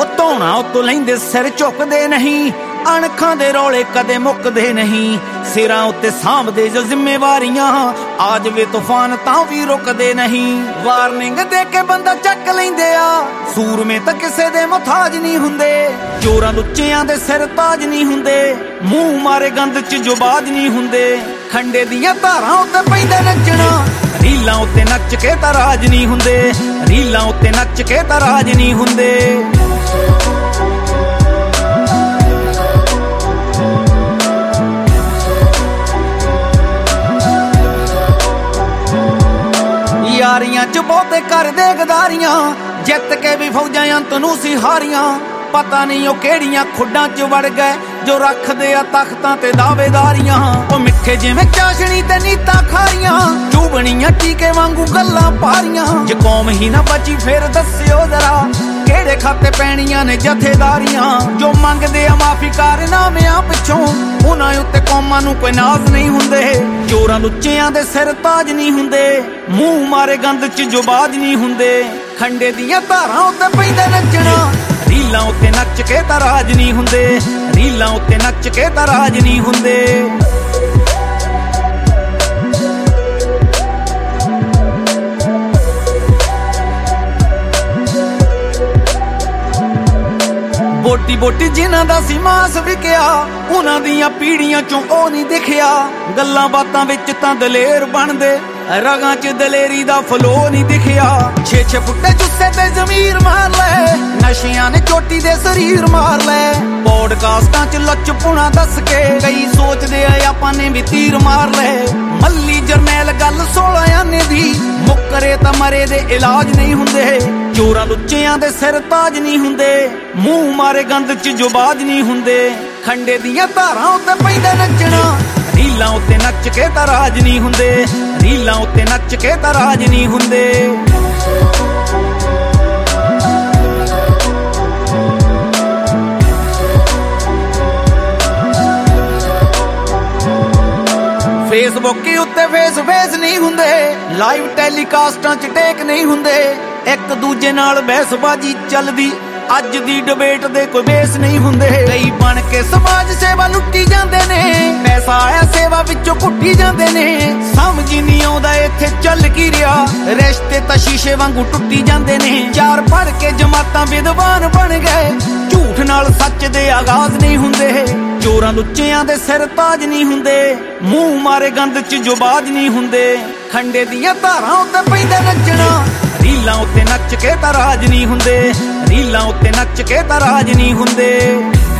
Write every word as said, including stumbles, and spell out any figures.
ਉਹ ਧੌਣਾ ਉੱਤੋਂ ਲੈਂਦੇ ਸਿਰ ਝੁਕਦੇ ਨਹੀਂ, ਅਣਖਾਂ ਦੇ ਰੌਲੇ ਕਦੇ ਮੁੱਕਦੇ ਨਹੀਂ। ਸਿਰਾਂ ਉੱਤੇ ਸਾਂਭਦੇ ਜੋ ਜ਼ਿੰਮੇਵਾਰੀਆਂ, ਆ ਜਾਵੇ ਤੂਫਾਨ ਤਾਂ ਵੀ ਰੁਕਦੇ ਨਹੀਂ। ਵਾਰਨਿੰਗ ਦੇ ਕੇ ਬੰਦਾ ਚੱਕ ਲੈਂਦੇ ਆ, ਸੂਰਮੇ ਤਾਂ ਕਿਸੇ ਦੇ ਮੁਹਤਾਜ ਨਹੀਂ ਹੁੰਦੇ। ਚੋਰਾਂ ਲੁੱਚਿਆਂ ਦੇ ਸਿਰ ਤਾਜ ਨਹੀਂ ਹੁੰਦੇ, ਮੂੰਹ ਮਾਰੇ ਗੰਦ ਚ ਜੋ ਬਾਜ ਨਹੀਂ ਹੁੰਦੇ। ਖੰਡੇ ਦੀਆਂ ਧਾਰਾਂ ਉੱਤੇ ਪੈਂਦਾ ਨੱਚਣਾ, ਰੀਲਾਂ ਉੱਤੇ ਨੱਚ ਕੇ ਤਾਂ ਰਾਜ ਨਹੀਂ ਹੁੰਦੇ। ਰੀਲਾਂ ਉੱਤੇ ਨੱਚ ਕੇ ਤਾਂ ਰਾਜ ਨਹੀਂ ਹੁੰਦੇ। ਯਾਰੀਆਂ ਚ ਬਹੁਤੇ ਕਰਦੇ ਗਦਾਰੀਆਂ, ਜਿੱਤ ਕੇ ਵੀ ਫੌਜਾਂ ਅੰਤ ਨੂੰ ਸੀ ਹਾਰੀਆਂ। ਪਤਾ ਨਹੀਂ ਉਹ ਕਿਹੜੀਆਂ ਖੁੱਡਾਂ ਚ ਵੜ ਗਏ, ਜੋ ਰੱਖਦੇ ਆ ਤਖਤਾਂ ਤੇ ਦਾਅਵੇਦਾਰੀਆਂ। ਉਹ ਮਿੱਠੇ ਜਿਵੇਂ ਚਾਸ਼ਣੀ ਤੇ ਨੀਤਾਂ ਖਾਰੀਆਂ, ਚੂਬਣੀਆਂ ਟੀਕੇ ਵਾਂਗੂ ਗੱਲਾਂ ਪਾਰੀਆਂ। ਜੇ ਕੌਮ ਹੀ ਨਾ ਬਚੀ ਫਿਰ ਦੱਸਿਓ ਜ਼ਰਾ, ਕਿਹੜੇ ਖਾਤੇ ਪੈਣੀਆਂ ਨੇ ਜਥੇਦਾਰੀਆਂ। ਜੋ ਮੰਗਦੇ ਆ ਮਾਫੀ ਕਾਰਨਾਮਿਆਂ ਪਿੱਛੋਂ, ਉਹਨਾਂ ਉੱਤੇ ਕੌਮਾਂ ਨੂੰ ਕੋਈ ਨਾਜ਼ ਨਹੀਂ ਹੁੰਦੇ। ਚੋਰਾਂ ਲੁੱਚਿਆਂ ਦੇ ਸਿਰ ਤਾਜ ਨਹੀਂ ਹੁੰਦੇ, ਮੂੰਹ ਮਾਰੇ ਗੰਦ ਚ ਜੋ ਬਾਜ ਨਹੀਂ ਹੁੰਦੇ। ਖੰਡੇ ਦੀਆਂ ਧਾਰਾਂ ਉੱਤੇ ਪੈਂਦਾ ਨੱਚਣਾ, ਰੀਲਾਂ ਉੱਤੇ ਨੱਚ ਕੇ ਤਾਂ ਰਾਜ ਨਹੀਂ ਹੁੰਦੇ। ਰੀਲਾਂ ਉੱਤੇ ਨੱਚ ਕੇ ਤਾਂ ਰਾਜ ਨਹੀਂ ਹੁੰਦੇ। ਬੋਟੀ ਬੋਟੀ ਜਿਨ੍ਹਾਂ ਦਾ ਸੀ ਮਾਸ ਵਿਕਿਆ, ਉਹਨਾਂ ਦੀਆਂ ਪੀੜੀਆਂ ਚੋਂ ਉਹ ਨਹੀਂ ਦਿਖਿਆ। ਗੱਲਾਂ ਬਾਤਾਂ ਵਿੱਚ ਤਾਂ ਦਲੇਰ ਬਣਦੇ, ਰਗਾਂ ਚ ਦਲੇਰੀ ਦਾ ਫਲੋ ਨਹੀਂ ਦਿਖਿਆ। ਛੇ ਛੇ ਫੁੱਟੇ ਜੁੱਸੇ ਤੇ ਜ਼ਮੀਰ ਮਾਰ ਲੈ, ਨਸ਼ਿਆਂ ਨੇ ਚੋਟੀ ਦੇ ਸਰੀਰ ਮਾਰ ਲੈ। ਪੌਡਕਾਸਟਾਂ ਚ ਲੱਚਪੁਣਾ ਦੱਸ ਕੇ ਕਈ ਸੋਚਦੇ ਆ ਆਪਾਂ ਨੇ ਵੀ ਤੀਰ ਮਾਰ ਲੈ। ਮੱਲੀ ਜਰਨੈਲ ਗੱਲ ਸੋਲਾਂ ਆਨੇ ਦੀ, ਮੁੱਕਰੇ ਤਾਂ ਮਰੇ ਦੇ ਇਲਾਜ ਨਹੀਂ ਹੁੰਦੇ। ਚੋਰਾਂ ਲੁੱਚਿਆਂ ਦੇ ਸਿਰ ਤਾਜ ਨਹੀਂ ਹੁੰਦੇ, ਮੂੰਹ ਮਾਰੇ ਗੰਦ ਚ ਜੋ ਬਾਜ ਨਹੀਂ ਹੁੰਦੇ। ਖੰਡੇ ਦੀਆਂ ਧਾਰਾਂ ਉੱਤੇ ਪੈਂਦਾ ਨੱਚਣਾ, ਰੀਲਾਂ ਉੱਤੇ ਨੱਚ ਕੇ ਤਾਂ ਰਾਜ ਨਹੀਂ ਹੁੰਦੇ। ਰੀਲਾਂ ਉੱਤੇ ਨੱਚ ਕੇ ਤਾਂ ਰਾਜ ਨਹੀਂ ਹੁੰਦੇ। ਫੇਸਬੁੱਕ ਉੱਤੇ ਫੇਸ ਫੇਸ ਨਹੀਂ ਹੁੰਦੇ, ਲਾਈਵ ਟੈਲੀਕਾਸਟਾਂ ਚ ਟੇਕ ਨਹੀਂ ਹੁੰਦੇ। ਇੱਕ ਦੂਜੇ ਨਾਲ ਬਹਿਸਬਾਜੀ ਚੱਲਦੀ, ਅੱਜ ਦੀ ਡਿਬੇਟ ਦੇ ਕੋਈ ਬੇਸ ਨਹੀਂ ਹੁੰਦੇ। ਕਈ ਬਣ ਕੇ ਸਮਾਜ ਸੇਵਾ ਲੁੱਟੀ ਜਾਂਦੇ ਨੇ, ਪੈਸਾ ਆਇਆ ਸੇਵਾ ਵਿੱਚੋਂ ਕੁੱਟੀ ਜਾਂਦੇ ਨੇ। ਸਮਝ ਨਹੀਂ ਆਉਂਦਾ ਇੱਥੇ ਚੱਲ ਕੀ ਰਿਹਾ, ਰਿਸ਼ਤੇ ਤਾਂ ਸ਼ੀਸ਼ੇ ਵਾਂਗੂ ਟੁੱਟੀ ਜਾਂਦੇ ਨੇ। ਚਾਰ ਪੜ ਕੇ ਜਮਾਤਾਂ ਵਿਦਵਾਨ ਬਣ ਗਏ, ਝੂਠ ਨਾਲ ਸੱਚ ਦੇ ਆਗਾਜ਼ ਨਹੀਂ ਹੁੰਦੇ। ਚੋਰਾਂ ਲੁੱਚਿਆਂ ਦੇ ਸਿਰ ਤਾਜ ਨਹੀਂ ਹੁੰਦੇ, ਮੂੰਹ ਮਾਰੇ ਗੰਦ ਚ ਜੋ ਬਾਜ ਨਹੀਂ ਹੁੰਦੇ। ਖੰਡੇ ਦੀਆਂ ਧਾਰਾਂ ਉੱਤੇ ਪੈਂਦਾ ਨੱਚਣਾ, ਰੀਲਾਂ ਉੱਤੇ ਨੱਚ ਕੇ ਤਾਂ ਰਾਜ ਨਹੀਂ ਹੁੰਦੇ। ਰੀਲਾਂ ਉੱਤੇ ਨੱਚ ਕੇ ਤਾਂ ਰਾਜ ਨਹੀਂ ਹੁੰਦੇ।